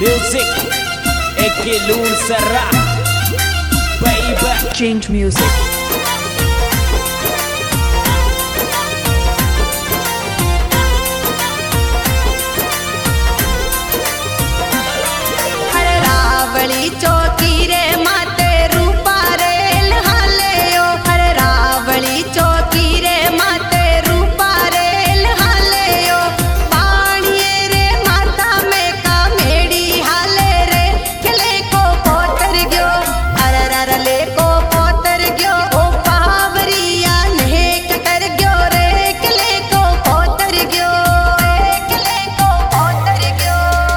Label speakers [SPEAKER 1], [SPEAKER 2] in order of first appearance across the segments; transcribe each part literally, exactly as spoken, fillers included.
[SPEAKER 1] Music Ekilun Sarah Baby
[SPEAKER 2] Change music.
[SPEAKER 3] रावली चौकी रे माते रूपा रे लहाले ओ हर रावली चौकी रे माते रूपा रे लहाले ओ पाणिये रे माता में का मेड़ी हाले रे किले को पोतर गयो हर रर ले को पोतर गयो ओ पावरिया ने कर गयो रे किले को पोतर गयो रे किले को पोतर गयो।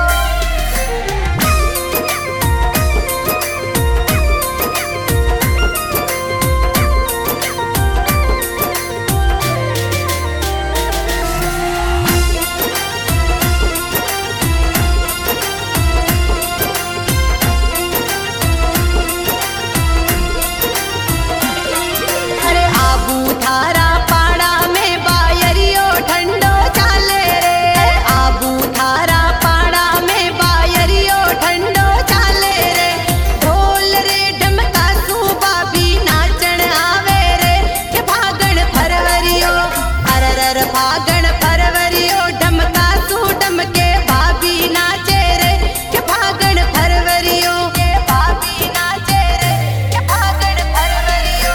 [SPEAKER 3] अरे आबू थारा पाड़ा में बायरियो ठंडो चाले रे आबू थारा पाड़ा में बायरियो ठंडो चाले रे ढोल रे ढमका सूबा भी नाचण आवे रे के फागण फरवरियो अररर फागण फरवरियो ढमका सू ढमके भाभी नाचे रे के फागण फरवरियो के भाभी नाचे रे के फागण फरवरियो।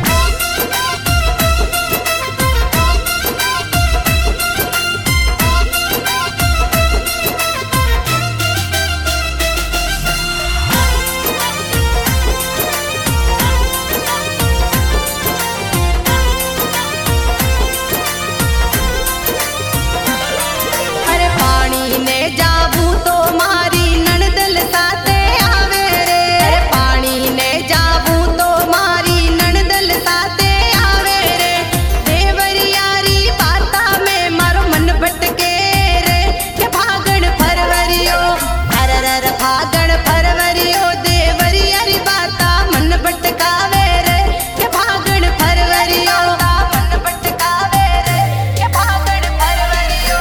[SPEAKER 3] अरे पानी ने जाबू तो मारी ननदल साथे आवे रे अरे पानी ने जाबू तो मारी ननदल साथे आवे रे देवरियारी बाता में मारो मन भटके रे के फागण फरवरियो हररर फागण फरवरियो देवरियारी बाता मन भटकावे रे के फागण फरवरियो मन भटकावे रे के फागण फरवरियो।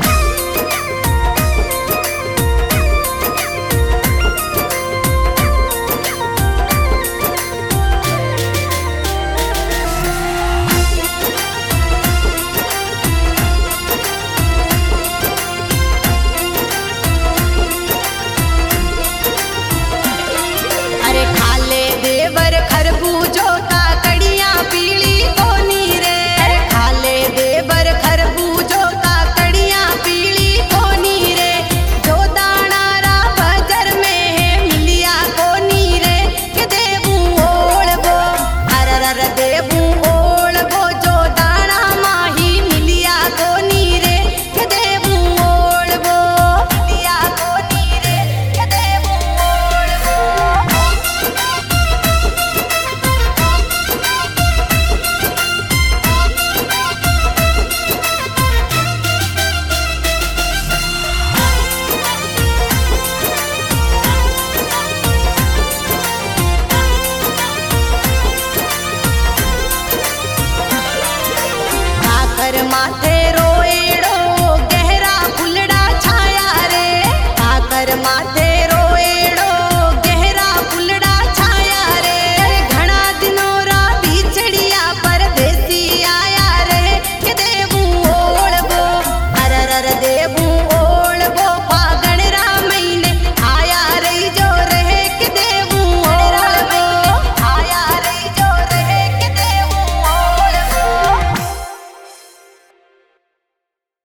[SPEAKER 3] अरे खाले देवर खरबूजो का कड़ियां पीली कोनी रे अरे खाले देवर खरबूजो का कड़ियां पीली कोनी रे जो दाना रा बाजार में है मिलिया कोनी रे के देबू ओढ़बो अररर देबू ओढ़बो जो दाना माही मिलिया कोनी रे के देबू ओढ़बो मिलिया कोनी रे के देबू ओढ़बो। भाकर माथे